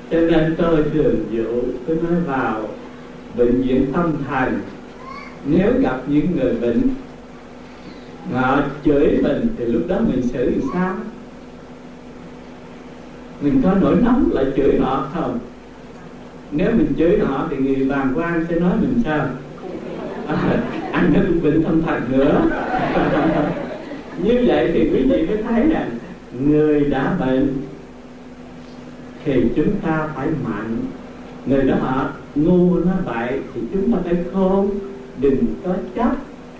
Cho nên tôi thường dụ, tôi nói vào bệnh viện tâm thần, nếu gặp những người bệnh họ chửi mình thì lúc đó mình xử làm sao? Mình có nổi nóng lại chửi họ không? Nếu mình chửi họ thì người bàng quan sẽ nói mình sao? Anh nó cũng bệnh tâm thần nữa. Như vậy thì quý vị mới thấy rằng người đã bệnh thì chúng ta phải mạnh. Người đó họ ngu nó bậy thì chúng ta phải khôn, đừng có chấp.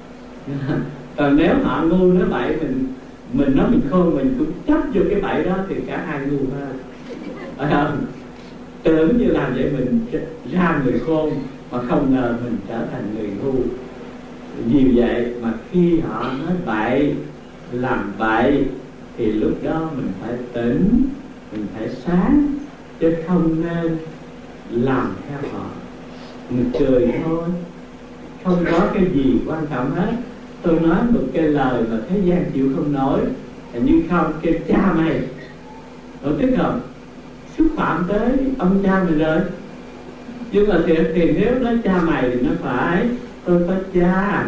Còn nếu họ ngu nó bậy, mình nói mình khôn, mình cũng chấp vô cái bậy đó thì cả hai ngu hơn. Phải không? Tưởng như làm vậy mình ra người khôn, mà không ngờ mình trở thành người ngu. Vì vậy mà khi họ nói bậy, làm bậy thì lúc đó mình phải tỉnh, mình phải sáng, chứ không nên làm theo họ. Mình cười thôi, không có cái gì quan trọng hết. Tôi nói một cái lời mà thế gian chịu không nổi, nhưng không, cái cha mày, có tức không? Xúc phạm tới ông cha mình rồi. Nhưng mà thì nếu nói cha mày thì nó phải, tôi có cha.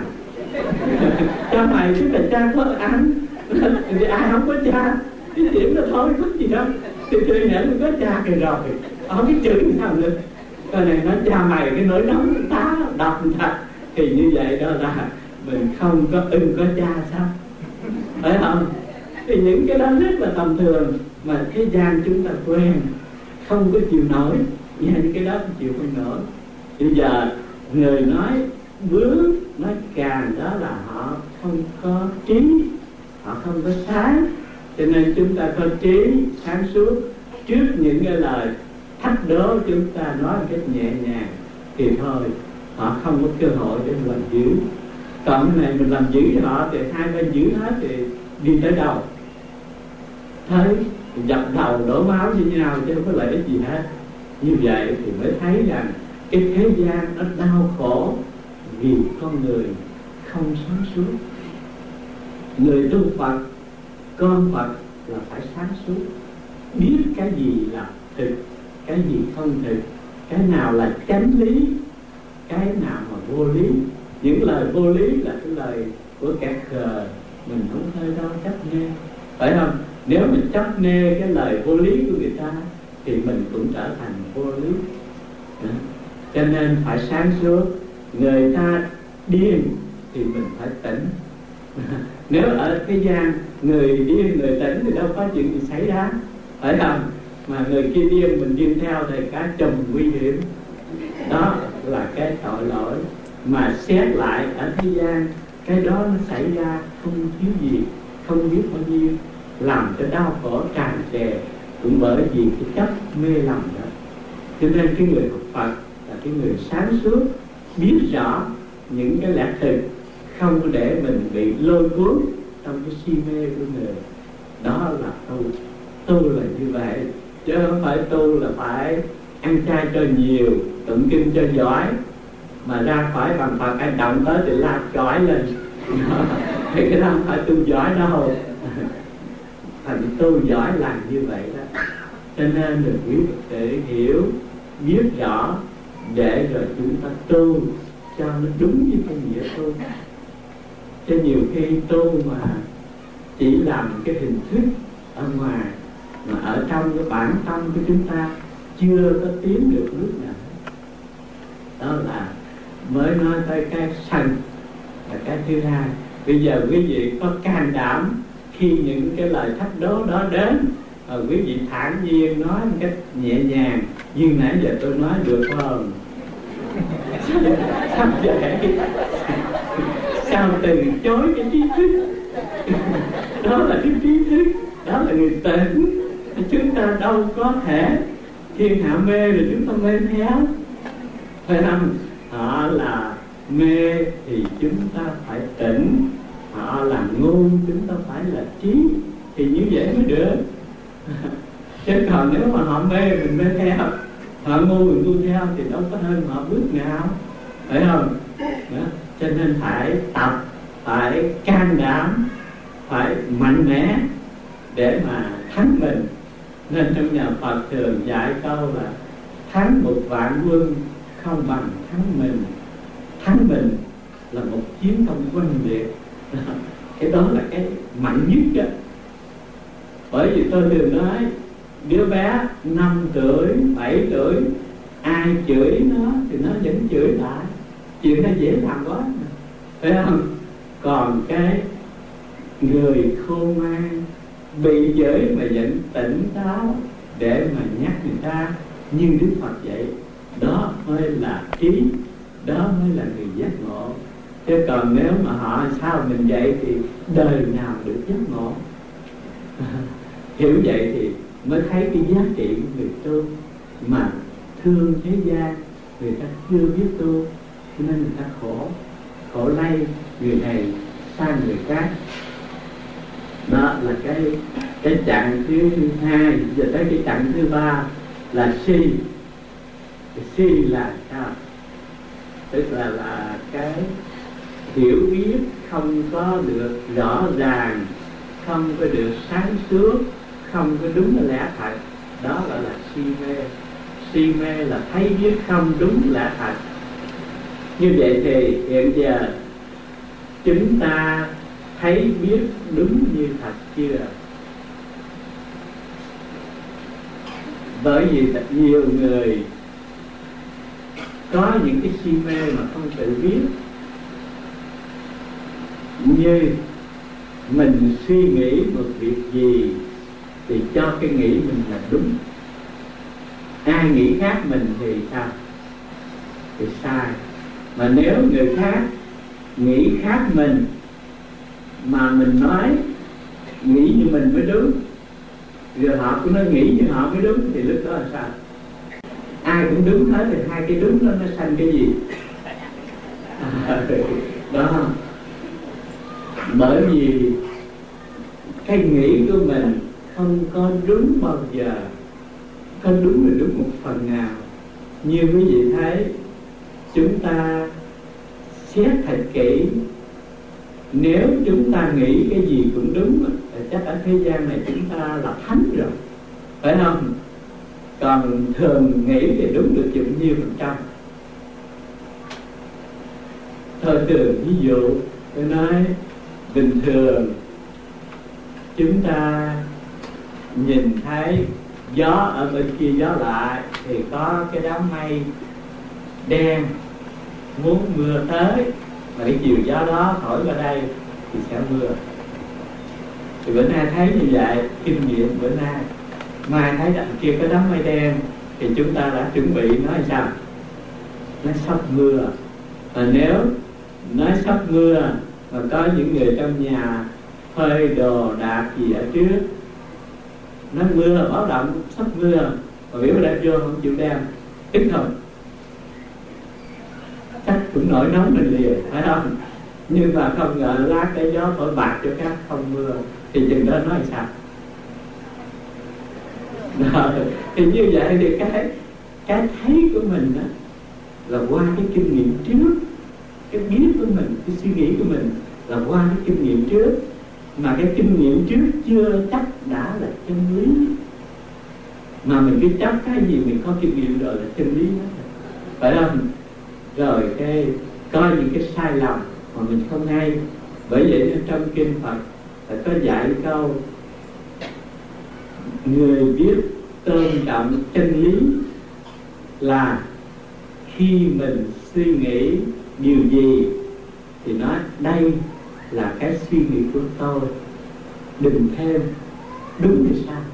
Cha mày tức là cha có anh, thì ai không có cha, cái điểm đó thôi, có gì đâu. Thì chơi nhảy mình có cha kìa rồi, không biết chữ gì sao nữa. Cái này nói cha mày, cái nỗi nóng tá đọc thật. Thì như vậy đó là mình không có có cha sao? Phải không? Thì những cái đó rất là tầm thường mà thế gian chúng ta quen, không có chịu nổi. Nghe những cái đó không chịu không nổi. Bây giờ người nói bướng, nói càng đó là họ không có trí, họ không có sáng. Cho nên chúng ta có trí, sáng suốt, trước những cái lời thách đố chúng ta nói một cách nhẹ nhàng thì thôi, họ không có cơ hội để làm dữ. Còn cái này mình làm dữ cho họ thì hai bên dữ hết thì đi tới đâu? Thấy dập đầu đổ máu với nhau chứ không có lợi ích gì hết. Như vậy thì mới thấy rằng cái thế gian nó đau khổ vì con người không sáng suốt. Người tu Phật, con Phật là phải sáng suốt, biết cái gì là thực, cái gì không thực, cái nào là chánh lý, cái nào mà vô lý. Những lời vô lý là cái lời của kẻ khờ, mình không hơi đâu chấp nghe, phải không? Nếu mình chấp nghe cái lời vô lý của người ta thì mình cũng trở thành vô lý. Cho nên phải sáng suốt. Người ta điên thì mình phải tỉnh. Nếu ở thế gian người điên người tỉnh thì đâu có chuyện gì xảy ra, phải không? Mà người kia điên mình điên theo thì cả chùm nguy hiểm. Đó là cái tội lỗi mà xét lại ở thế gian, cái đó nó xảy ra không thiếu gì, không biết bao nhiêu, làm cho đau khổ tràn trề cũng bởi vì cái chấp mê lầm đó. Cho nên cái người học Phật là cái người sáng suốt, biết rõ những cái lẽ thực, không có để mình bị lôi cuốn trong cái si mê của người. Đó là tu là như vậy, chứ không phải tu là phải ăn chay cho nhiều, tụng kinh cho giỏi, mà ra khỏi bằng Phật ai động tới thì la chói lên. Thì cái đó không phải tu giỏi đâu. Thành tu giỏi làm như vậy đó. Cho nên được quý Phật tử hiểu, biết rõ để rồi chúng ta tu cho nó đúng với cái nghĩa tu. Chứ nhiều khi tu mà chỉ làm cái hình thức ở ngoài, mà ở trong cái bản tâm của chúng ta chưa có tiến được bước nào. Đó là mới nói tới cái sân là cái thứ hai. Bây giờ quý vị có can đảm khi những cái lời thách đố đó đến, quý vị thản nhiên nói một cách nhẹ nhàng như nãy giờ tôi nói được không? Sao vậy? Sao từ chối cái trí thức? Đó là cái trí thức, đó là người tỉnh. Chúng ta đâu có thể thiên hạ mê rồi chúng ta mê theo, phải không? Họ là mê thì chúng ta phải tỉnh, họ là ngu chúng ta phải là trí, thì như vậy mới được. Chứ còn nếu mà họ mê mình mê theo, họ ngu mình ngu theo thì đâu có hơn họ bước nào, phải không? Đó. Cho nên phải tập, phải can đảm, phải mạnh mẽ để mà thắng mình. Nên trong nhà Phật thường dạy câu là thắng 1.000.000 quân không bằng thắng mình. Thắng mình là một chiến công oanh liệt. Cái đó là cái mạnh nhất đó. Bởi vì tôi thường nói đứa bé 5 tuổi, 7 tuổi, ai chửi nó thì nó vẫn chửi lại. Chuyện đó dễ làm quá, phải không? Còn cái người khôn ngoan bị chửi mà vẫn tỉnh táo để mà nhắc người ta như Đức Phật vậy, đó mới là trí, đó mới là người giác ngộ. Chứ còn nếu mà họ sao mình vậy thì đời nào được giác ngộ. Hiểu vậy thì mới thấy cái giá trị của người tu. Mà thương thế gian, người ta chưa biết tu cho nên người ta khổ lây người này sang người khác. Đó là cái chặng thứ hai. Giờ tới cái chặng thứ ba là si. Cái si là sao? Tức là cái hiểu biết không có được rõ ràng, không có được sáng suốt, không có đúng lẽ thật. Đó gọi là si mê. Si mê là thấy biết không đúng lẽ thật. Như vậy thì hiện giờ chúng ta thấy biết đúng như thật chưa? Bởi vì nhiều người có những cái si mê mà không tự biết. Như mình suy nghĩ một việc gì thì cho cái nghĩ mình là đúng, ai nghĩ khác mình thì sao? Thì sai. Mà nếu người khác nghĩ khác mình mà mình nói nghĩ như mình mới đúng, rồi họ cũng nói nghĩ như họ mới đúng, thì lúc đó là sao? Ai cũng đúng hết thì hai cái đúng đó nó sanh cái gì? Đó. Bởi vì cái nghĩ của mình không có đúng bao giờ. Có đúng là đúng một phần nào. Như quý vị thấy, chúng ta xét thật kỹ, nếu chúng ta nghĩ cái gì cũng đúng thì chắc ở thế gian này chúng ta là thánh rồi, phải không? Còn thường nghĩ thì đúng được chừng nhiêu %? Thôi thường ví dụ tôi nói bình thường chúng ta nhìn thấy gió ở bên kia gió lại thì có cái đám mây đen muốn mưa tới, mà cái chiều gió đó thổi vào đây thì sẽ mưa. Thì bữa nay thấy như vậy, kinh nghiệm bữa nay. Mai thấy đằng kia có đám mây đen thì chúng ta đã chuẩn bị nói sao? Nó sắp mưa. Và nếu nói sắp mưa mà có những người trong nhà phơi đồ đạc gì ở trước, nó mưa báo động sắp mưa, mà biểu đem vô không chịu đem, tức không? Chắc cũng nổi nóng mình liền, phải không? Nhưng mà không ngờ lát cái gió thổi bạc cho các không mưa, thì chừng đó nói sao? Đó. Thì như vậy thì cái thấy của mình đó là qua cái kinh nghiệm trước, cái biết của mình, cái suy nghĩ của mình là qua cái kinh nghiệm trước. Mà cái kinh nghiệm trước chưa chắc đã là chân lý. Mà mình cứ chấp cái gì mình có kinh nghiệm rồi là chân lý đó, phải không? Rồi cái có những cái sai lầm mà mình không hay. Bởi vậy nên trong kinh Phật phải có dạy câu người biết tôn trọng chân lý là khi mình suy nghĩ điều gì thì nói đây là cái suy nghĩ của tôi, đừng thêm đúng thì sao.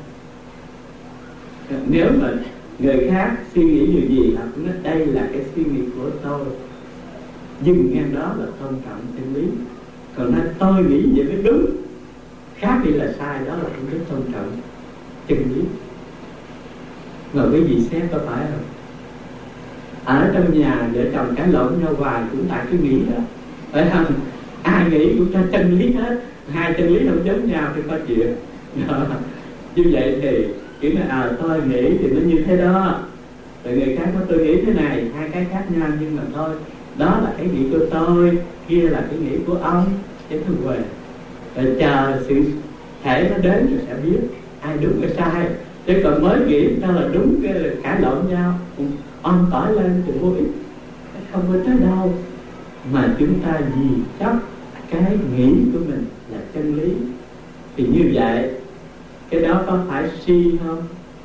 Nếu mà người khác suy nghĩ điều gì họ cũng nói đây là cái suy nghĩ của tôi, dừng ngang đó là tôn trọng chân lý. Còn nói tôi nghĩ vậy mới đúng, khác thì là sai, đó là không biết tôn trọng chân lý. Mà quý vị xét có phải không? Ở trong nhà vợ chồng cãi lộn nhau hoài cũng tại cái nghĩ đó, phải không? Ai nghĩ cũng cho chân lý hết, hai chân lý không giống nhau thì có chuyện. Như vậy thì kiểu là tôi nghĩ thì nó như thế đó, rồi người khác có tôi nghĩ thế này, hai cái khác nhau, nhưng mà thôi, đó là cái nghĩ của tôi, kia là cái nghĩ của ông, chứ không về. Rồi chờ sự thể nó đến rồi sẽ biết ai đúng ai sai. Chứ còn mới nghĩ ta là đúng cái là cãi lộn nhau, on tỏi lên thì vô ích, không có tới đâu. Mà chúng ta vì chấp cái nghĩ của mình là chân lý, thì như vậy cái đó có phải si không?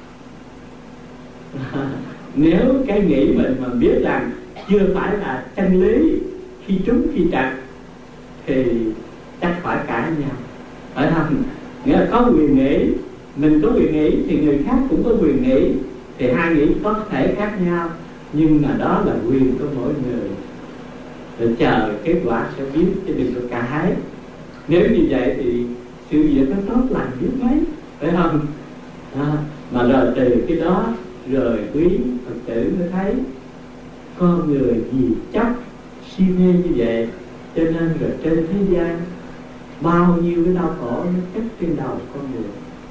Nếu cái nghĩ mình mà biết rằng chưa phải là chân lý, khi trúng khi trật, thì chắc phải cãi nhau, phải không? Nghĩa là có quyền nghĩ, mình có quyền nghĩ thì người khác cũng có quyền nghĩ, thì hai nghĩ có thể khác nhau, nhưng mà đó là quyền của mỗi người. Rồi chờ kết quả sẽ biết, chứ đừng có cãi. Nếu như vậy thì sự việc nó tốt lành biết mấy, phải không? Mà rồi từ cái đó rồi quý Phật tử mới thấy con người vì chấp si mê như vậy, cho nên rồi trên thế gian bao nhiêu cái đau khổ nó chất trên đầu con người.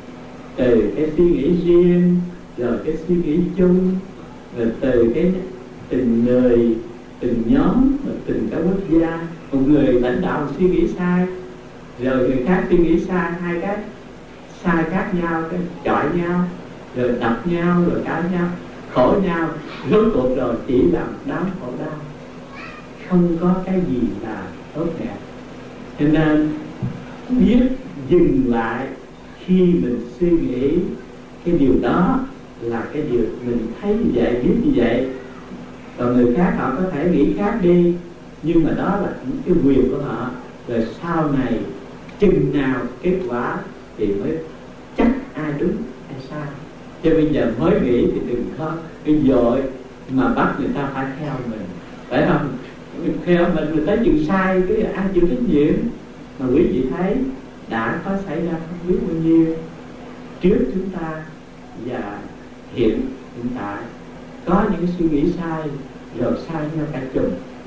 Từ cái suy nghĩ riêng, rồi cái suy nghĩ chung, rồi từ cái tình người, tình nhóm, rồi tình cả quốc gia. Một người lãnh đạo suy nghĩ sai, rồi người khác suy nghĩ sai, hai cái sai khác nhau, cái chọi nhau, rồi đập nhau, rồi cãi nhau, khổ nhau, rốt cuộc rồi chỉ làm đám khổ đau, không có cái gì là tốt đẹp. Cho nên biết dừng lại khi mình suy nghĩ cái điều đó là cái điều mình thấy như vậy, biết như vậy. Còn người khác họ có thể nghĩ khác đi, nhưng mà đó là những cái quyền của họ. Rồi sau này chừng nào kết quả thì mới chắc ai đúng ai sai. Chứ bây giờ mới nghĩ thì đừng có cái dội mà bắt người ta phải theo mình, phải không? Theo mình thấy chừng sai cái ai chịu trách nhiệm. Mà quý vị thấy đã có xảy ra không biết bao nhiêu trước chúng ta và hiện tại, có những cái suy nghĩ sai rồi sai nhau cả chùm.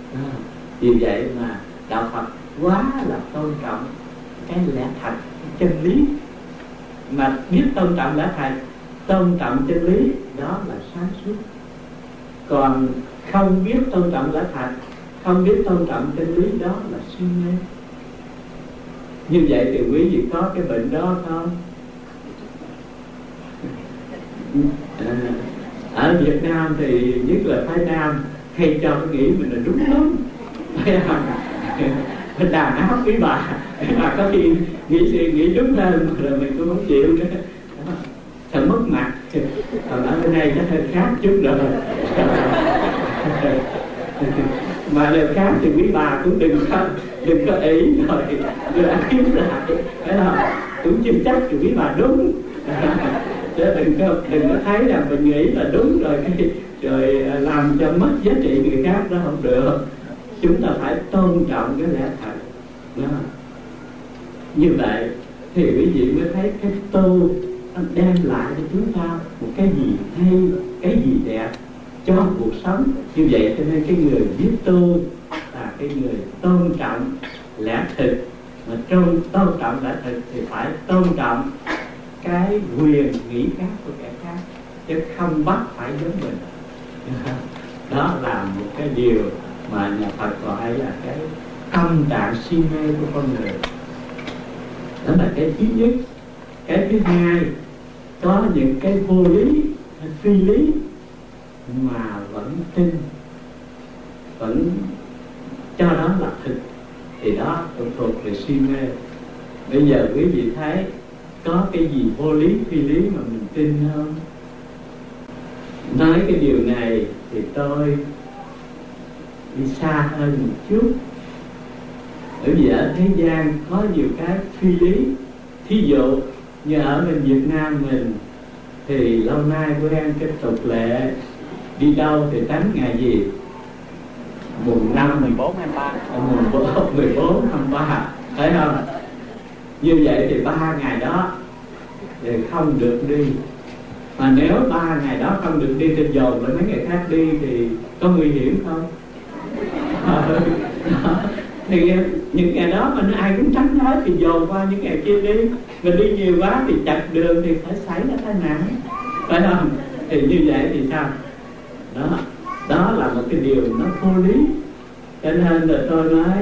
Vì vậy mà đạo Phật quá là tôn trọng cái lẽ thật, cái chân lý. Mà biết tôn trọng lẽ thật, tôn trọng chân lý, đó là sáng suốt. Còn không biết tôn trọng lẽ thật, không biết tôn trọng chân lý, đó là si mê. Như vậy thì quý vị có cái bệnh đó không? Ở Việt Nam thì nhất là phái Nam hay cho cái nghĩ mình là đúng lắm. Mình đàn áp quý bà có khi nghĩ đúng hơn rồi mình cũng không chịu nữa, sợ mất mặt. Còn ở bên đây nó hơi khác chút rồi. Mà lời khác thì quý bà cũng đừng có ý rồi ăn kiếm lại, phải không? Cũng chưa chắc thì quý bà đúng. Chứ đừng có thấy rằng mình nghĩ là đúng rồi làm cho mất giá trị người khác, đó không được. Chúng ta phải tôn trọng cái lẽ thật đó. Như vậy thì quý vị mới thấy cái tu nó đem lại cho chúng ta một cái gì hay, cái gì đẹp cho cuộc sống. Như vậy cho nên cái người biết tu là cái người tôn trọng lẽ thực. Mà tôn trọng lẽ thực thì phải tôn trọng cái quyền nghĩ khác của kẻ khác, chứ không bắt phải giống mình. Đó là một cái điều mà nhà Phật gọi là cái tâm trạng si mê của con người. Đó là cái thứ nhất. Cái thứ hai, có những cái vô lý, phi lý mà vẫn tin, vẫn cho đó là thực, thì đó thuộc về si mê. Bây giờ quý vị thấy có cái gì vô lý, phi lý mà mình tin không? Nói cái điều này thì tôi đi xa hơn một chút. Bởi vì ở thế gian có nhiều cái phi lý. Thí dụ như ở bên Việt Nam mình thì lâu nay quen cái tục lệ đi đâu thì tránh ngày gì? Mùng 5, 14, 23. Mùng 14, 23, thấy không? Như vậy thì 3 ngày đó thì không được đi. Mà nếu 3 ngày đó không được đi trên dồn với mấy ngày khác đi thì có nguy hiểm không? Thì những ngày đó mà ai cũng tránh hết thì dồn qua những ngày kia đi. Mà đi nhiều quá thì chặt đường thì phải xảy ra tai nạn, phải không? Thì như vậy thì sao? Đó là một cái điều nó vô lý. Cho nên là tôi nói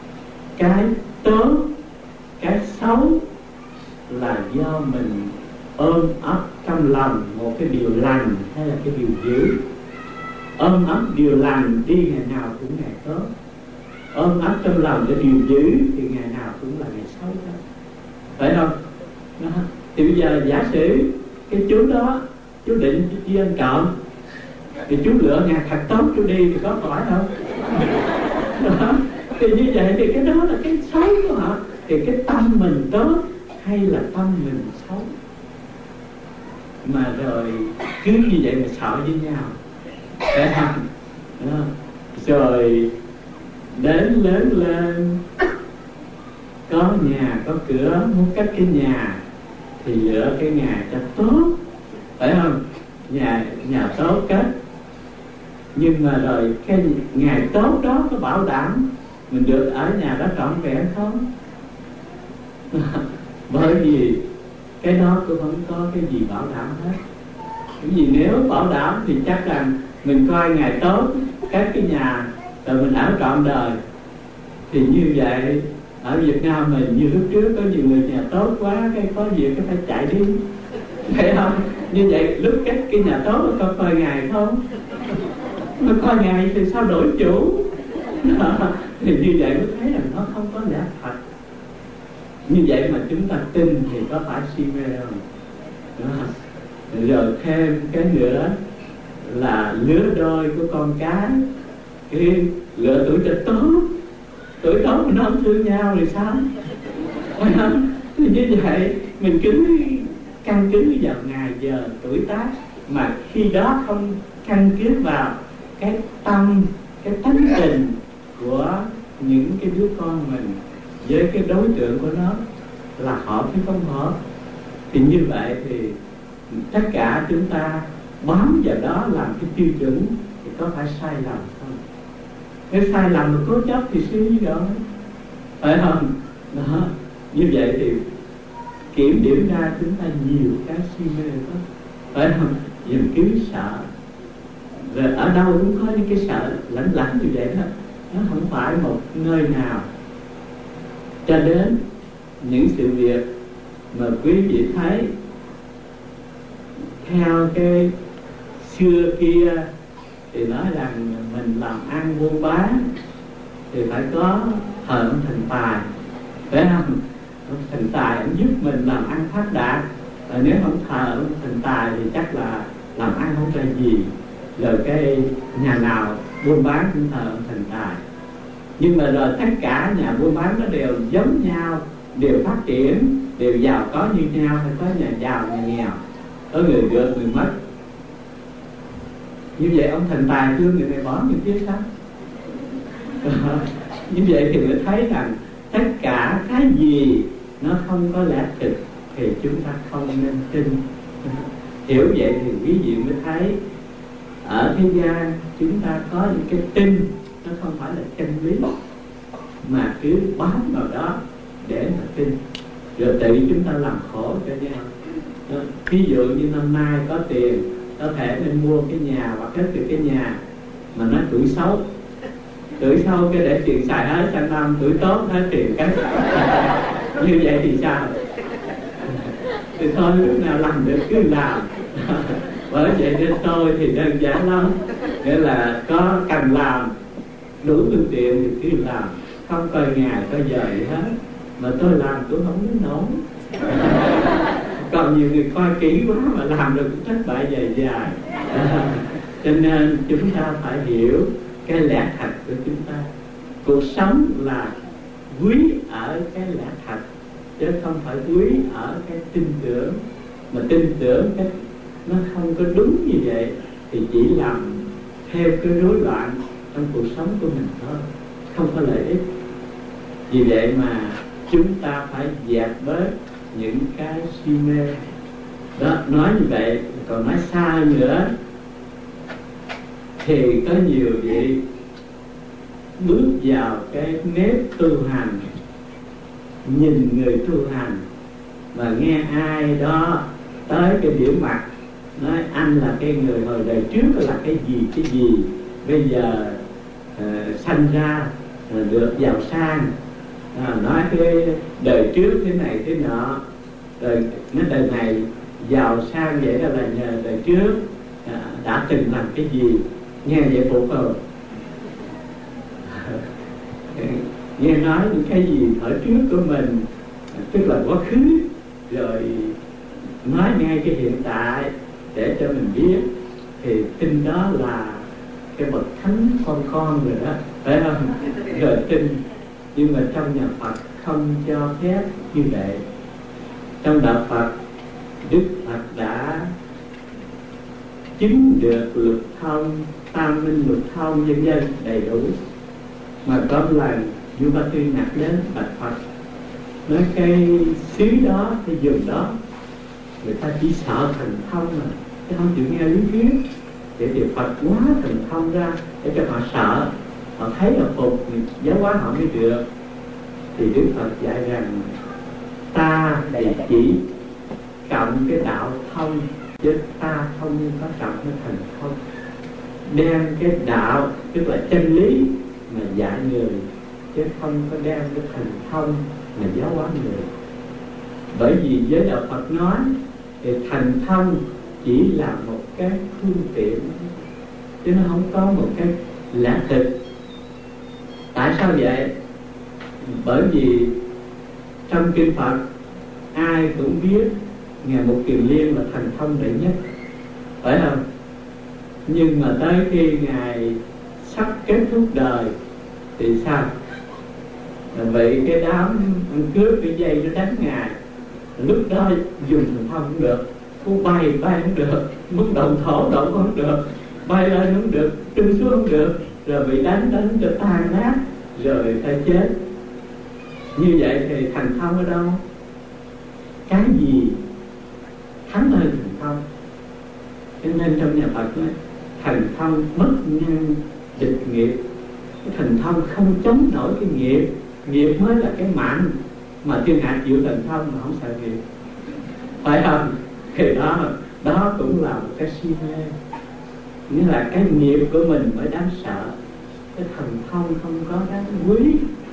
cái tốt, cái xấu là do mình ôm ấp trong lòng một cái điều lành hay là cái điều dữ. Ôm ấp điều lành đi ngày nào cũng ngày tốt, ôm ấp trong lòng cái điều dữ thì ngày nào cũng là ngày xấu đó, phải không? Đó. Thì bây giờ giả sử cái chú đó chú định đi ăn trộm, thì chú lựa ngày thật tốt chú đi thì có phải không? Đó. Thì như vậy thì cái đó là cái xấu của họ. Thì cái tâm mình tốt hay là tâm mình xấu, mà rồi cứ như vậy mà sợ với nhau, phải không? Đó. Rồi đến lớn lên có nhà có cửa, muốn cất cái nhà thì lựa cái nhà cho tốt, phải không? Nhà tốt cất. Nhưng mà rồi cái ngày tốt đó có bảo đảm mình được ở nhà đó trọn vẹn không? Bởi vì cái đó cũng không có cái gì bảo đảm hết. Cái gì nếu bảo đảm thì chắc rằng mình coi ngày tốt các cái nhà rồi mình ở trọn đời. Thì như vậy ở Việt Nam mình như lúc trước có nhiều người nhà tốt quá, cái có việc cái phải chạy đi, phải không? Như vậy lúc cái nhà tốt có coi ngày không? Mà coi ngày thì sao đổi chủ? Thì như vậy mới thấy là nó không có lẽ thật. Như vậy mà chúng ta tin thì có phải si mê không? Đó. Rồi thêm cái nữa là lứa đôi của con cái, cái lựa tuổi cho tốt, tuổi tốt mà nó không thương nhau thì sao? Phải không? Thì như vậy mình cứ căn cứ vào ngày giờ tuổi tác, mà khi đó không căn cứ vào cái tâm, cái tánh tình của những cái đứa con mình với cái đối tượng của nó là hợp hay không hợp, thì như vậy thì tất cả chúng ta bám vào đó làm cái tiêu chuẩn thì có phải sai lầm không? Nếu sai lầm mà cố chấp thì suy nghĩ rồi, phải không? Đó. Như vậy thì kiểm điểm ra chúng ta nhiều cái si mê đó, phải không? Dùm cứ sợ. Rồi ở đâu cũng có những cái sợ lẫn lẫn như vậy đó. Nó không phải một nơi nào. Cho đến những sự việc mà quý vị thấy theo cái xưa kia thì nói rằng mình làm ăn buôn bán thì phải có thờ ông thần tài, phải không? Ông thần tài ông giúp mình làm ăn phát đạt. Và nếu không thờ ông thần tài thì chắc là làm ăn không ra gì. Rồi cái nhà nào buôn bán cũng thờ ông thần tài. Nhưng mà rồi tất cả nhà buôn bán nó đều giống nhau, đều phát triển, đều giàu có như nhau. Phải có nhà giàu, nhà nghèo, có người được, người mất. Như vậy ông thần tài thương người này bỏ người kia sao? Như vậy thì mới thấy rằng tất cả cái gì nó không có lẽ thực thì chúng ta không nên tin. Hiểu vậy thì quý vị mới thấy ở thế gian chúng ta có những cái tin nó không phải là chân lý, mà cứ bám vào đó để mà tin, rồi tự chúng ta làm khổ cho nhau. Ví dụ như năm nay có tiền, có thể nên mua cái nhà hoặc cất được cái nhà mà nó tuổi xấu cái để tiền xài hết sang năm, tuổi tốt hết tiền cái như vậy thì sao? Thì thôi lúc nào làm được cứ làm. Bởi vậy nên tôi thì đơn giản lắm, nghĩa là có cần làm đủ phương tiện thì cứ làm, không coi ngày coi giờ gì hết. Mà tôi làm tôi không đến nổi. Còn nhiều người coi kỹ quá mà làm được cũng thất bại dài. Cho nên chúng ta phải hiểu cái lẽ thật của chúng ta. Cuộc sống là quý ở cái lẽ thật, chứ không phải quý ở cái tin tưởng. Mà tin tưởng cái nó không có đúng như vậy thì chỉ làm theo cái rối loạn trong cuộc sống của mình thôi, không có lợi ích. Vì vậy mà chúng ta phải dẹp bớt những cái si mê đó. Nói như vậy, còn nói xa hơn nữa thì có nhiều vị bước vào cái nếp tu hành, nhìn người tu hành và nghe ai đó tới cái điểm mặt nói anh là cái người hồi đời trước là cái gì bây giờ sanh ra được giàu sang, nói cái đời trước thế này thế nọ, rồi nói đời này giàu sang vậy đó là nhờ đời trước đã từng làm cái gì. Nghe vậy phục không? Nghe nói những cái gì ở trước của mình, tức là quá khứ, rồi nói ngay cái hiện tại để cho mình biết, thì tin đó là cái bậc thánh con rồi đó, phải không? Rồi tin. Nhưng mà trong nhà Phật không cho phép như vậy. Trong đạo Phật, Đức Phật đã chứng được luật thông, tam minh luật thông vân vân đầy đủ. Mà có một lần vua Ba Tư Nặc đến bạch Phật, nói cái xứ đó, cái vùng đó người ta chỉ sợ thần thông mà, chứ không chịu nghe lý thuyết. Thì Phật hóa thần thông ra để cho họ sợ, họ thấy là phục thì giáo hóa họ mới được. Thì Đức Phật dạy rằng ta thì chỉ cộng cái đạo thông, chứ ta không có cộng cái thần thông. Đem cái đạo, tức là chân lý mà dạy người, chứ không có đem cái thần thông mà giáo hóa người. Bởi vì với đạo Phật nói thì thần thông chỉ là một cái phương tiện, chứ nó không có một cái lẽ thực. Tại sao vậy? Bởi vì trong kinh Phật ai cũng biết Ngài Mục Kiền Liên là thần thông đệ nhất, phải không? Nhưng mà tới khi Ngài sắp kết thúc đời thì sao? Vậy cái đám ăn cướp cái dây nó đánh Ngài, lúc đó dùng thần thông cũng được, cô bay không được, mức động thổ động không được, bay lên không được, trưng xuống không được, rồi bị đánh cho tan nát, rồi ta chết. Như vậy thì thần thông ở đâu? Cái gì thắng hơn thần thông? Cho nên trong nhà Phật nói thần thông bất nhân địch nghiệp. Cái thần thông không chống nổi cái nghiệp. Nghiệp mới là cái mạnh, mà thiên hạ chịu thần thông mà không sợ nghiệp, phải không? Thì đó cũng là một cái si mê. Nghĩa là cái nghiệp của mình mới đáng sợ, cái thần thông không có đáng quý.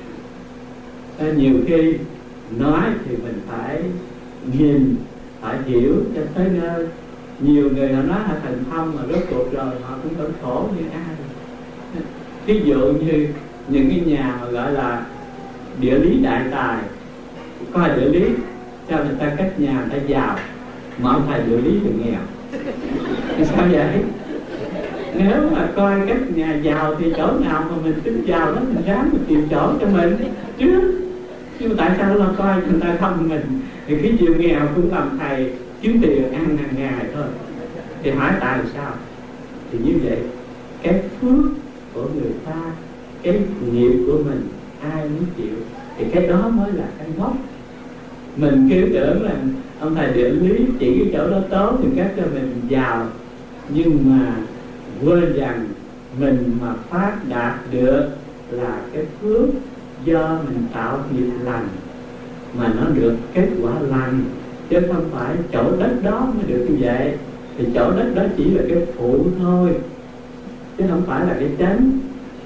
Nhiều khi nói thì mình phải nhìn, phải hiểu cho tới nơi. Nhiều người họ nói là thần thông mà rốt cuộc rồi họ cũng vẫn khổ như ai. Ví dụ như những cái nhà mà gọi là địa lý đại tài, coi địa lý cho người ta cất nhà người ta giàu, mà ông thầy địa lý thì nghèo. Thì sao vậy? Nếu mà coi các nhà giàu thì chỗ nào mà mình tính giàu đó mình ráng mình tìm chỗ cho mình chứ. Nhưng mà tại sao nó coi người ta không mình? Thì cái chiều nghèo cũng làm thầy kiếm tiền ăn hàng ngày thôi. Thì hỏi tại sao? Thì như vậy cái phước của người ta, cái nghiệp của mình ai muốn chịu, thì cái đó mới là cái gốc. Mình cứ tưởng là ông thầy địa lý chỉ cái chỗ đó tốt thì cách cho mình giàu, nhưng mà quên rằng mình mà phát đạt được là cái phước do mình tạo nghiệp lành mà nó được kết quả lành, chứ không phải chỗ đất đó mới được như vậy. Thì chỗ đất đó chỉ là cái phụ thôi, chứ không phải là cái chánh.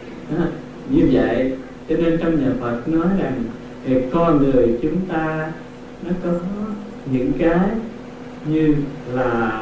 Như vậy cho nên trong nhà Phật nói rằng thì con người chúng ta nó có những cái như là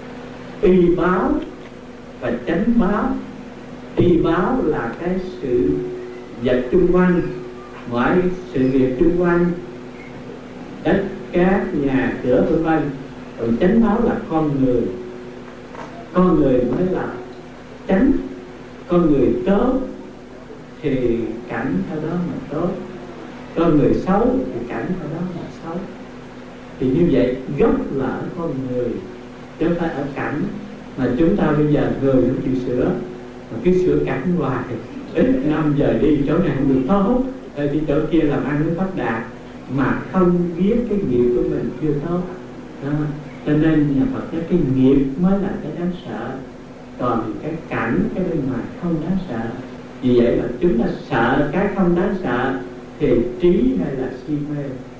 y báo và chánh báo. Y báo là cái sự vật chung quanh, mọi sự nghiệp chung quanh, đất cát nhà cửa vân vân. Còn chánh báo là con người. Con người mới là chánh. Con người tốt thì cảnh theo đó mà tốt, con người xấu thì cảnh theo đó mà xấu. Thì như vậy gốc là ở con người chứ không phải ở cảnh. Mà chúng ta bây giờ người không chịu sửa, mà cứ sửa cảnh hoài, ít năm giờ đi chỗ này không được tốt, đi chỗ kia làm ăn mới phát đạt, mà không biết cái nghiệp của mình chưa tốt đó. Cho nên nhà Phật nói cái nghiệp mới là cái đáng sợ, còn cái cảnh, cái bên ngoài không đáng sợ. Vì vậy mà chúng ta sợ cái không đáng sợ thì trí hay là si mê.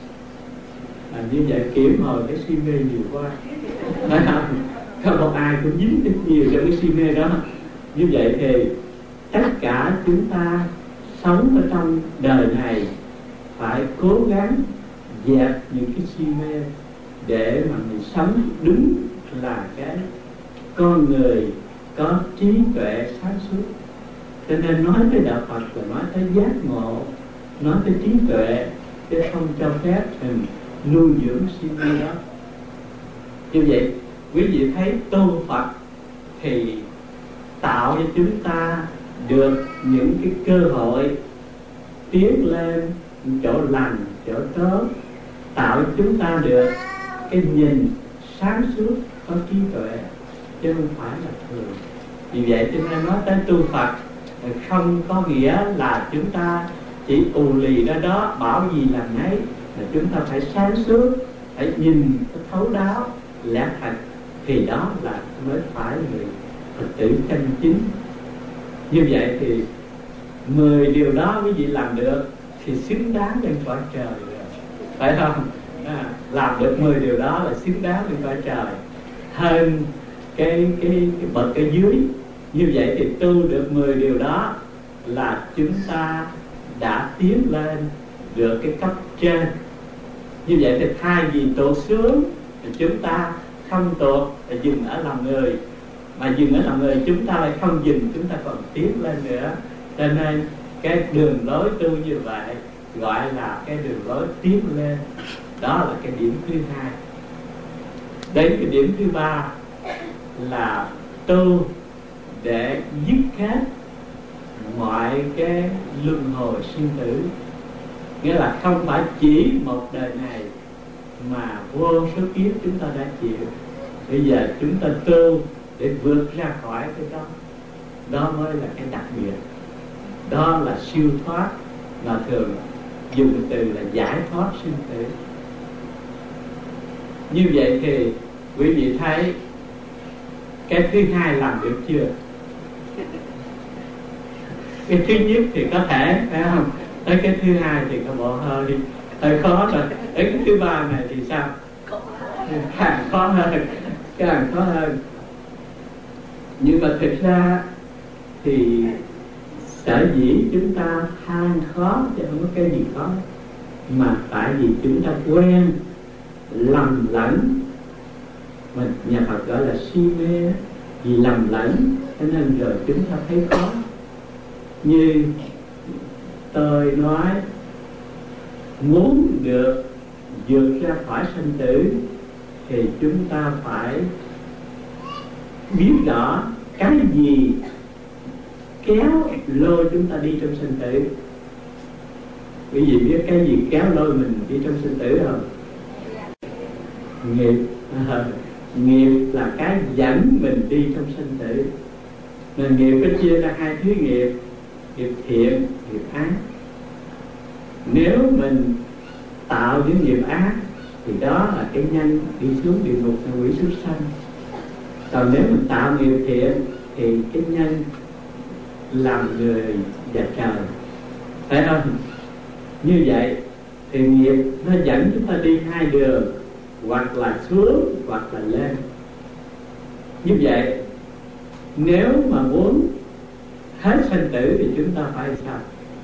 Như vậy kiểm hồi cái si mê nhiều quá. Không một ai cũng dính rất nhiều trong cái si mê đó. Như vậy thì tất cả chúng ta sống ở trong đời này phải cố gắng dẹp những cái si mê để mà mình sống đúng là cái con người có trí tuệ sáng suốt. Cho nên nói tới đạo Phật là nói tới giác ngộ, nói tới trí tuệ, chứ không cho phép mình nuôi dưỡng si mê đó. Như vậy quý vị thấy tu Phật thì tạo cho chúng ta được những cái cơ hội tiến lên chỗ lành, chỗ tốt, tạo cho chúng ta được cái nhìn sáng suốt, có trí tuệ, chứ không phải là thường. Vì vậy cho nên nói tới tu Phật không có nghĩa là chúng ta chỉ ù lì ra đó bảo gì làm nấy, mà chúng ta phải sáng suốt, phải nhìn thấu đáo lẽ thật, thì đó là mới phải người Phật tử chân chính. Như vậy thì 10 điều đó quý vị làm được thì xứng đáng lên cõi trời rồi, phải không? Làm được 10 điều đó là xứng đáng lên cõi trời, hơn cái bậc ở dưới. Như vậy thì tu được 10 điều đó là chúng ta đã tiến lên được cái cấp trên. Như vậy thì thay vì tụt xuống thì chúng ta không tụt, là dừng ở làm người. Mà dừng ở làm người chúng ta lại không dừng, chúng ta còn tiến lên nữa. Cho nên cái đường lối tu như vậy gọi là cái đường lối tiến lên. Đó là cái điểm thứ hai. Đến cái điểm thứ ba là tu để dứt hết mọi cái luân hồi sinh tử. Nghĩa là không phải chỉ một đời này mà vô số kiếp chúng ta đã chịu. Bây giờ chúng ta tu để vượt ra khỏi cái đó. Đó mới là cái đặc biệt. Đó là siêu thoát, mà thường dùng từ là giải thoát sinh tử. Như vậy thì quý vị thấy cái thứ hai làm được chưa? Cái thứ nhất thì có thể, phải không? Tới cái thứ hai thì có bộ hơi khó rồi. Tới cái thứ ba này thì sao? Càng khó hơn, càng khó hơn. Nhưng mà thực ra thì sở dĩ chúng ta than khó chứ không có cái gì khó, mà tại vì chúng ta quen lầm lẫn, mà nhà Phật gọi là si mê. Vì lầm lẫn cho nên rồi chúng ta thấy khó. Như tôi nói, muốn được vượt ra khỏi sinh tử thì chúng ta phải biết rõ cái gì kéo lôi chúng ta đi trong sinh tử. Quý vị biết cái gì kéo lôi mình đi trong sinh tử không? Nghiệp. Nghiệp là cái dẫn mình đi trong sinh tử. Nên nghiệp có chia ra hai thứ nghiệp: nghiệp thiện, nghiệp ác. Nếu mình tạo những nghiệp ác thì đó là cái nhân đi xuống địa ngục, là quỷ súc sanh. Còn nếu mình tạo nghiệp thiện thì cái nhân làm người và trời, phải không? Như vậy thì nghiệp nó dẫn chúng ta đi hai đường, hoặc là xuống hoặc là lên. Như vậy nếu mà muốn hết sinh tử thì chúng ta phải sao?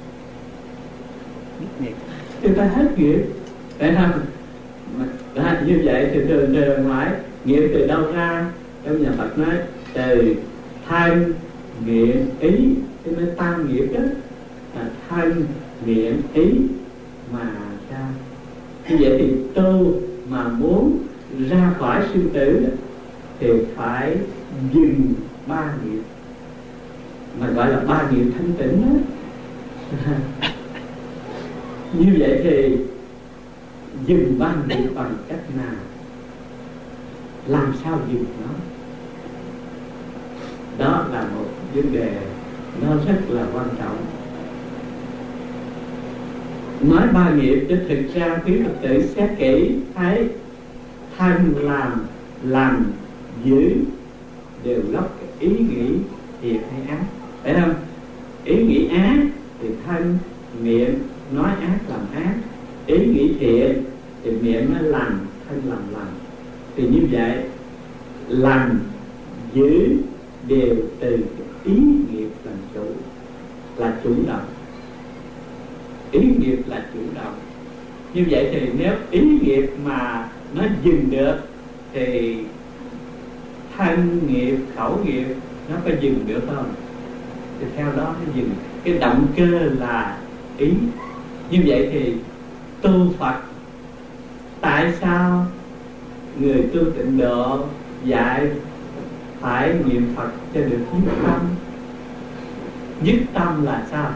Chúng ta hết nghiệp, phải không? Như vậy thì thường hỏi nghiệp từ đâu ra? Trong nhà Phật nói từ thân, miệng, ý. Cho nên tam nghiệp đó là thân, miệng, ý mà ra. Như vậy thì tu mà muốn ra khỏi sinh tử thì phải dừng ba nghiệp, mà gọi là ba nghiệp thanh tịnh đó. Như vậy thì dừng ba nghiệp bằng cách nào? Làm sao dừng nó? Đó là một vấn đề nó rất là quan trọng. Nói ba nghiệp chứ thực ra quý Phật tử xét kỹ thấy thân làm giữ đều gốc ý nghĩ thiệt hay ác, phải không? Ý nghĩ ác thì thân miệng nói ác làm ác, ý nghĩ thiện thì miệng nói lành, thân làm lành. Thì như vậy lành giữ đều từ ý nghiệp làm chủ, là chủ động. Ý nghiệp là chủ động. Như vậy thì nếu ý nghiệp mà nó dừng được thì thân nghiệp, khẩu nghiệp nó có dừng được không? Thì theo đó nó dừng. Cái động cơ là ý. Như vậy thì tu Phật, tại sao người tu Tịnh Độ dạy phải niệm Phật cho được nhất tâm? Nhất tâm là sao?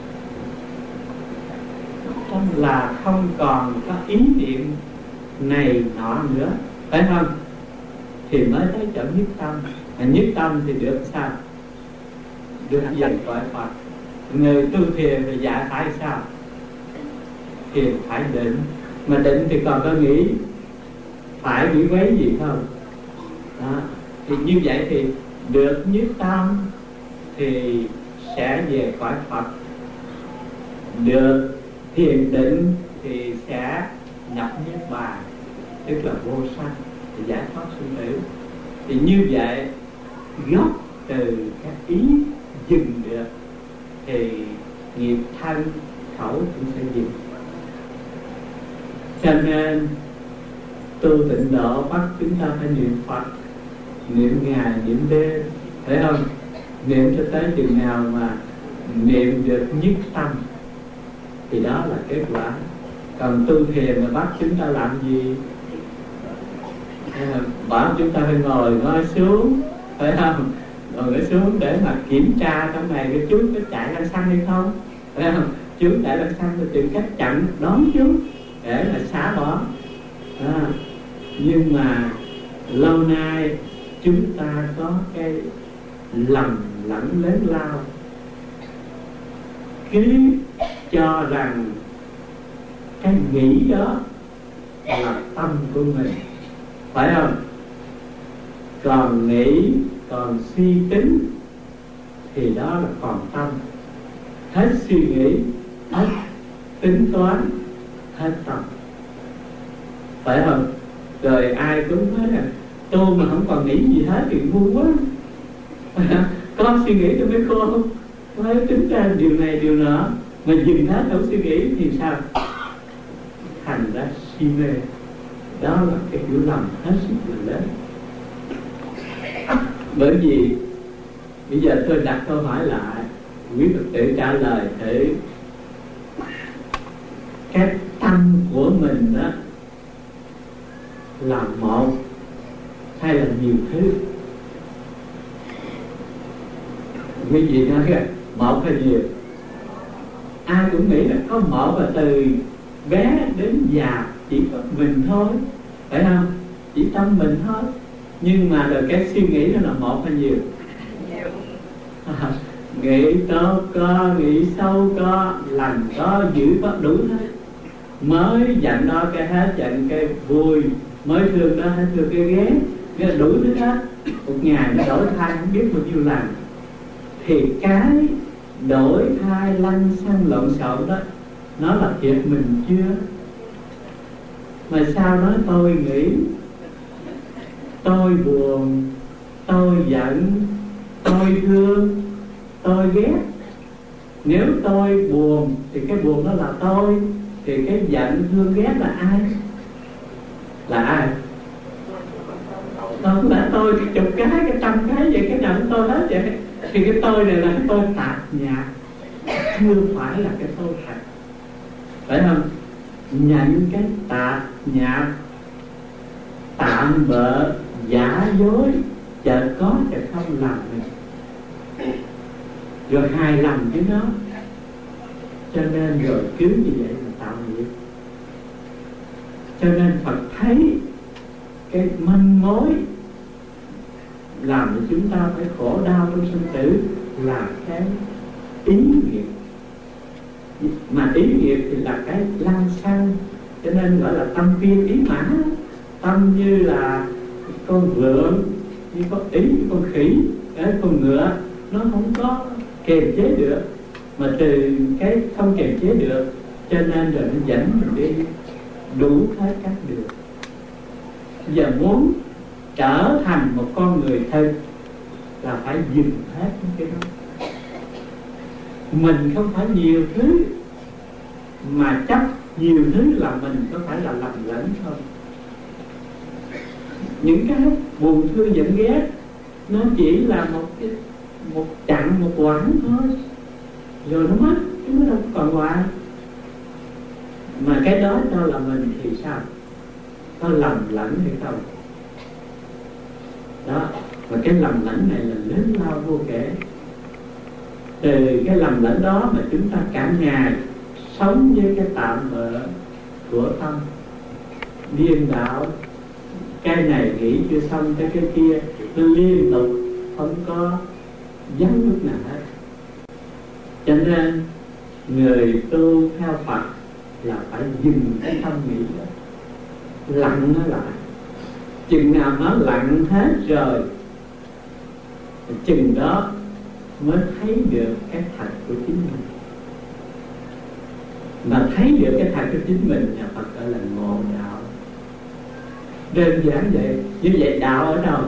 Tâm là không còn có ý niệm này nọ nữa, phải không? Thì mới tới chỗ nhất tâm. Nhất tâm thì được sao? Được dần cõi Phật. Người tu thiền thì dạy phải sao? Thiền phải định. Mà định thì còn có nghĩ phải nghĩ quấy gì không? Đó. Thì như vậy thì được nhất tâm thì sẽ về cõi Phật. Được thiền định thì sẽ nhập niết bàn, tức là vô sanh, thì giải thoát sinh tử. Thì như vậy gốc từ các ý dừng được thì nghiệp thân khẩu cũng sẽ dừng. Cho nên tu Tịnh Độ bắt chúng ta phải niệm Phật, niệm ngày niệm đêm, phải không? Niệm cho tới chừng nào mà niệm được nhất tâm thì đó là kết quả. Còn tu thiền mà bắt chúng ta làm gì? Bảo chúng ta phải ngồi xuống, phải không? Ngồi xuống để mà kiểm tra trong này cái chú có chạy lăng xăng hay không, phải không? Chú chạy lăng xăng thì tìm cách chặn đón chú để mà xả bỏ. Nhưng mà lâu nay chúng ta có cái lầm lẫn lớn lao, cứ cho rằng cái nghĩ đó là tâm của mình, phải không? Còn nghĩ, còn suy tính thì đó là còn tâm. Hết suy nghĩ, hết tính toán, hết tâm, phải không? Rồi ai cũng nói là tu mà không còn nghĩ gì hết thì ngu quá. Có suy nghĩ tôi mới khôn, mới tính ra điều này điều nọ. Mà dừng hết không suy nghĩ thì sao? Thành ra si mê. Đó là cái hiểu lầm hết sức là lớn. Bởi vì bây giờ tôi đặt câu hỏi lại, quý Phật tử trả lời thử. Cái tâm của mình đó là một hay là nhiều thứ? Quý vị nói kìa, một hay nhiều? Ai cũng nghĩ là có một, và từ bé đến già chỉ có mình thôi, phải không? Chỉ tâm mình thôi. Nhưng mà rồi cái suy nghĩ đó là một hay nhiều? Nghĩ tốt có, nghĩ sâu có, lành có, dữ có, đủ hết. Mới giận đó cái hết giận cái vui, mới thương đó hết thương cái ghét, cái đủ hết hết. Một ngày nó đổi thay không biết bao nhiêu lần. Thì cái đổi thay lăng xăng lộn xộn đó, nó là thiệt mình chưa? Mà sao nói tôi nghĩ, tôi buồn, tôi giận, tôi thương, tôi ghét? Nếu tôi buồn thì cái buồn đó là tôi, thì cái giận thương ghét là ai? Là ai? Không lẽ tôi chục cái trăm cái vậy, cái nào cũng tôi hết vậy? Thì cái tôi này là cái tôi tạp nhạp, chưa phải là cái tôi thật, phải không? Nhận cái tạp nhạp, tạm bợ, giả dối, chợt có chợt không làm mình, rồi hài lòng với nó. Cho nên rồi cứ như vậy là tạo nghiệp. Cho nên Phật thấy cái manh mối làm cho chúng ta phải khổ đau trong sinh tử là cái ý nghiệp. Mà ý nghiệp thì là cái lăng xăng, cho nên gọi là tâm viên ý mã. Tâm như là con vượn, như con ý, con khỉ, con ngựa, nó không có kiềm chế được. Mà từ cái không kiềm chế được, cho nên rồi nó dẫn mình đi đủ hết các đường. Giờ muốn trở thành một con người thật là phải dừng hết những cái đó. Mình không phải nhiều thứ, mà chấp nhiều thứ là mình, có phải là lầm lẫn không? những cái buồn thương giận ghét nó chỉ là một chặng, một quãng thôi, rồi nó mất, chứ nó đâu còn hoài. Mà cái đó cho là mình thì sao? Có lầm lẫn hay không? Đó, và cái lầm lẫn này là lớn lao vô kể. Từ cái lầm lẫn đó mà chúng ta cả ngày sống với cái tạm bợ của tâm, điên đảo, cái này nghĩ chưa xong tới cái kia, nó liên tục không có vắng lúc nào hết. Cho nên người tu theo Phật là phải dừng cái tâm nghĩ đó, lặng nó lại. Chừng nào nó lặng hết rồi, chừng đó mới thấy được cái thật của chính mình. Mà thấy được cái thật của chính mình, nhà Phật gọi là ngộ đạo. Đơn giản vậy. Như vậy đạo ở đâu?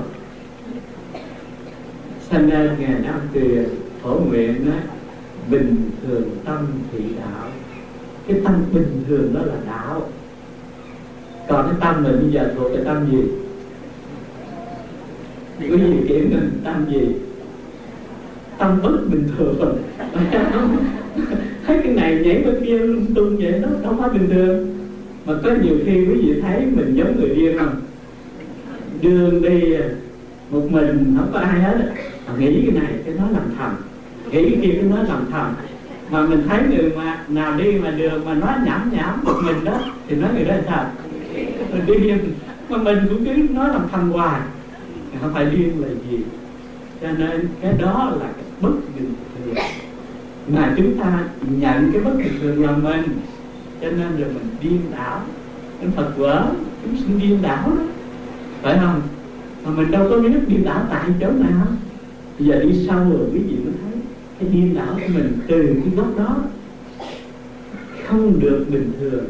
Cho nên Ngài Nam Tuyền phổ nguyện nói bình thường tâm thị đạo. Cái tâm bình thường đó là đạo. Còn cái tâm mình bây giờ thuộc cái tâm gì? Có gì kiểm mình tâm gì? Tâm bất bình thường. Thấy cái này nhảy qua kia lung tung vậy, nó đâu phải bình thường. Mà có nhiều khi quý vị thấy mình giống người điên không? Đường đi một mình không có ai hết, nghĩ cái này cái nó làm thầm, nghĩ cái kia cái nó làm thầm. Mà mình thấy người mà nào đi mà đường mà nói nhảm nhảm một mình đó thì nói người đó là sao? Mình điên. Mà mình cũng cứ nói làm thầm hoài, không phải điên là gì. Cho nên cái đó là cái bất bình thường mà chúng ta nhận cái bất bình thường là mình. Cho nên rồi mình điên đảo. Cái Phật vỡ chúng sinh điên đảo đó, phải không? Mà mình đâu có biết điên đảo tại chỗ nào. Bây giờ đi sâu rồi quý vị mới thấy cái điên đảo của mình từ cái góc đó không được bình thường.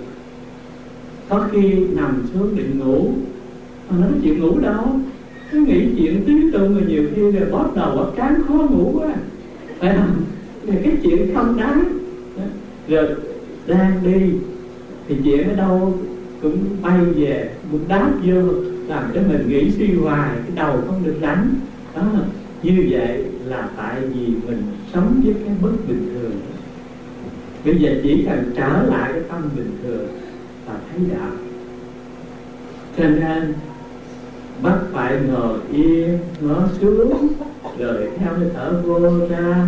Có khi nằm xuống định ngủ mà nói chuyện ngủ đâu, cứ nghĩ chuyện tứ tung, rồi nhiều khi rồi bóp đầu bóp trán khó ngủ quá, phải không? Thì cái chuyện không đáng. Rồi đang đi thì chuyện ở đâu cũng bay về một đáp vô, làm cho mình nghĩ suy hoài, cái đầu không được rảnh đó. Như vậy là tại vì mình sống với cái bất bình thường. Bây giờ chỉ cần trở lại cái tâm bình thường là thấy đạo. Cho nên bắt phải ngồi yên, ngó xuống, rồi theo cái thở vô ra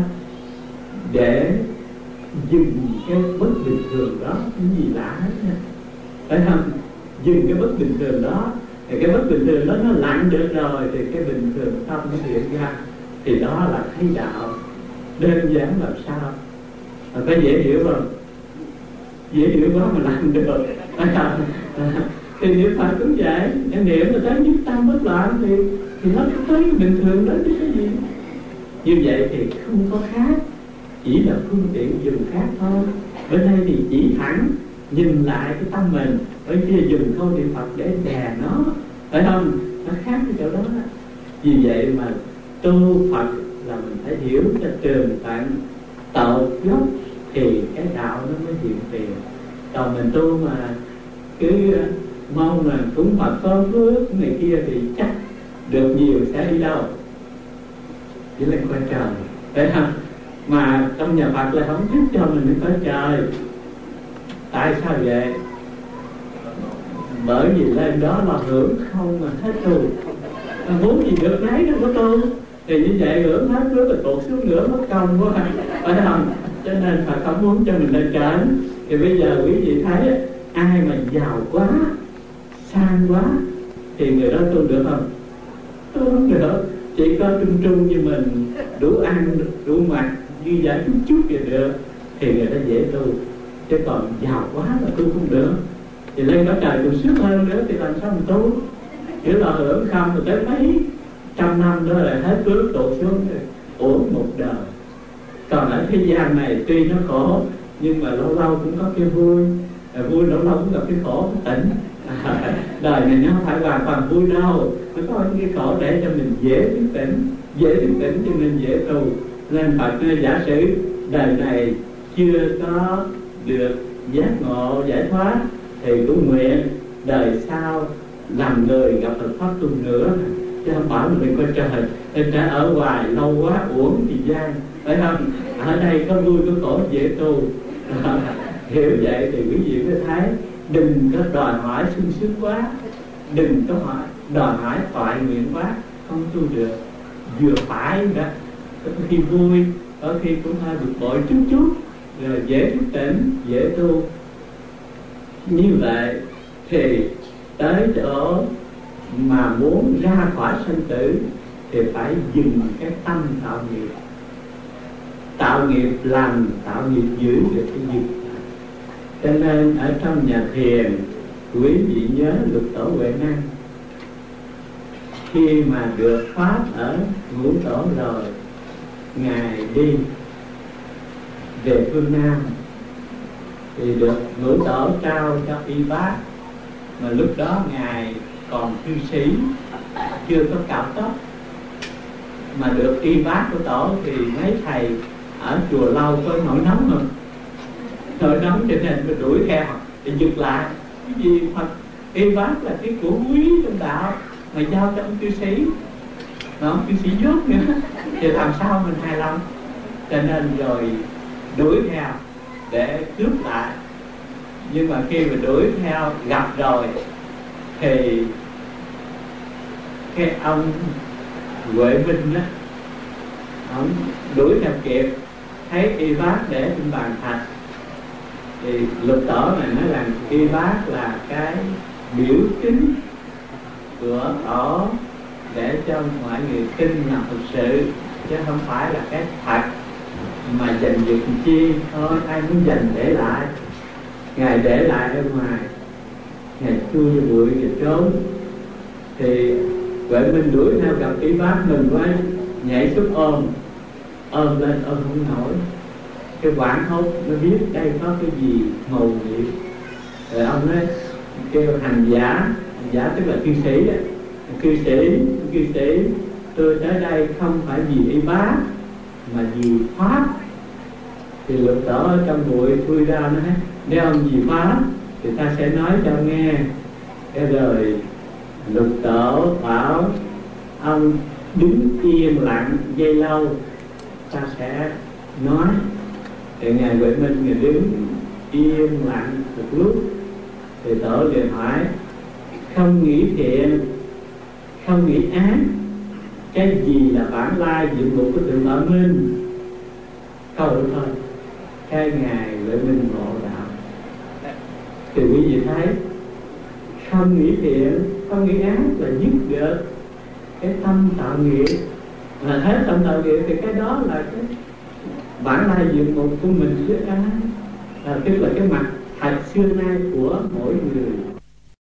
để dừng cái bất bình thường đó. Cái gì lạ hết nha, phải không? Dừng cái bất bình thường đó, thì cái bất bình thường đó nó lặng được rồi thì cái bình thường tâm nó hiện ra, thì đó là thấy đạo. Đơn giản làm sao mà có dễ hiểu không? Dễ hiểu quá mà làm được. Thì niệm Phật cũng vậy, em niệm mà tới nhất tâm bất loạn thì nó tới bình thường đó chứ cái gì. Như vậy thì không có khác, chỉ là phương tiện dùng khác thôi. Bên đây thì chỉ thẳng nhìn lại cái tâm mình, ở kia dùng câu niệm Phật để đè nó, phải không? Nó khác cái chỗ đó. Vì vậy mà tu Phật là mình phải hiểu cho tường tận tận gốc thì cái đạo nó mới hiện tiền. Còn mình tu mà cứ mong là cúng Phật có phước này kia thì chắc được nhiều sẽ đi đâu, chỉ lên coi trời, phải không? Mà trong nhà Phật là không thích cho mình đi coi trời. Tại sao vậy? Bởi vì lên đó là hưởng không mà hết tu. Muốn gì được nấy đâu có tu. Thì như vậy hưởng hết phước rồi tụt xuống nữa mất công quá, phải không? Cho nên Phật không muốn cho mình lên trời. Thì bây giờ quý vị thấy ai mà giàu quá, sang quá thì người đó tu được không? Tu không được. Chỉ có trung trung như mình, đủ ăn, đủ mặc, dư giả chút chút thì được, thì người đó dễ tu. Chứ còn giàu quá là tu không được. Thì lên đó trời còn sướng hơn nữa thì làm sao mình tu? Chỉ là hưởng không rồi tới mấy trăm năm đó là hết phước tụt xuống rồi uổng một đời. Còn ở thế gian này tuy nó khổ nhưng mà lâu lâu cũng có cái vui, vui lâu lâu cũng gặp cái khổ, cái tỉnh. Đời này nó không phải hoàn toàn vui đâu, nó có những cái khổ để cho mình dễ thức tỉnh, cho nên dễ tu. Nên Phật giả sử đời này chưa có được giác ngộ giải thoát thì cũng nguyện đời sau làm người gặp Phật pháp tu nữa, chứ không phải mình coi trời ở hoài lâu quá uổng thời gian, phải không? Ở đây có vui có khổ dễ tu. Hiểu vậy thì quý vị mới thấy đừng có đòi hỏi sung sướng quá, đừng có đòi hỏi toại nguyện quá, không tu được. Vừa phải đó, có khi vui, có khi cũng hơi bực bội chút chút, rồi dễ thức tỉnh, dễ tu. Như vậy thì tới chỗ mà muốn ra khỏi sanh tử thì phải dừng cái tâm tạo nghiệp. Tạo nghiệp lành, tạo nghiệp dữ được cái dừng. Cho nên ở trong nhà thiền, quý vị nhớ Lục Tổ Huệ Năng, khi mà được pháp ở Ngũ Tổ rồi, Ngài đi về phương Nam thì được Ngũ Tổ trao cho y bác, mà lúc đó Ngài còn cư sĩ, chưa có cạo tóc, mà được y bác của Tổ thì mấy thầy ở chùa Lâu có nổi nóng không? Nổi nóng cho nên mình đuổi theo để giật lại. Cái gì mà y bác là cái của quý trong đạo mà giao cho ông cư sĩ, mà ông cư sĩ dốt nữa thì làm sao mình hài lòng? Cho nên rồi đuổi theo để cướp lại. Nhưng mà khi mà đuổi theo gặp rồi thì cái ông Huệ Minh đó, ông đuổi theo kịp, thấy y bác để trên bàn thạch, thì Lục Tổ này nói rằng y bác là cái biểu kính của Tổ để cho mọi người tin là thực sự, chứ không phải là cái thật mà dành việc chi thôi. Ai muốn dành để lại, Ngài để lại ở ngoài, Ngài chui vô bụi và trốn. Thì Huệ Minh đuổi theo gặp y bác mình quá, nhảy xuống ôm lên ôm không nổi. Cái quảng hốt nó biết đây có cái gì màu nhiệm. Rồi ông nói kêu hành giả tức là cư sĩ đó, cư sĩ tôi tới đây không phải vì y bác mà vì pháp. Thì Lục Tổ ở trong bụi thui ra nói nếu ông vì pháp thì ta sẽ nói cho ông nghe. Cái rồi Lục Tổ bảo ông đứng yên lặng giây lâu, ta sẽ nói. Thì Ngài Huệ Minh Ngài đứng yên lặng một lúc, thì Tổ liền hỏi không nghĩ thiện, không nghĩ ác, cái gì là bản lai diện mục của Thượng Tọa Minh? Câu đó thôi, cái Ngài Huệ Minh ngộ đạo. Thì quý vị thấy không nghĩ thiện, không nghĩ ác là dứt được cái tâm tạo nghiệp. Mà hết tâm tạo nghiệp thì cái đó là cái bản lai diện mục của mình với ai, tức là cái mặt thật xưa nay của mỗi người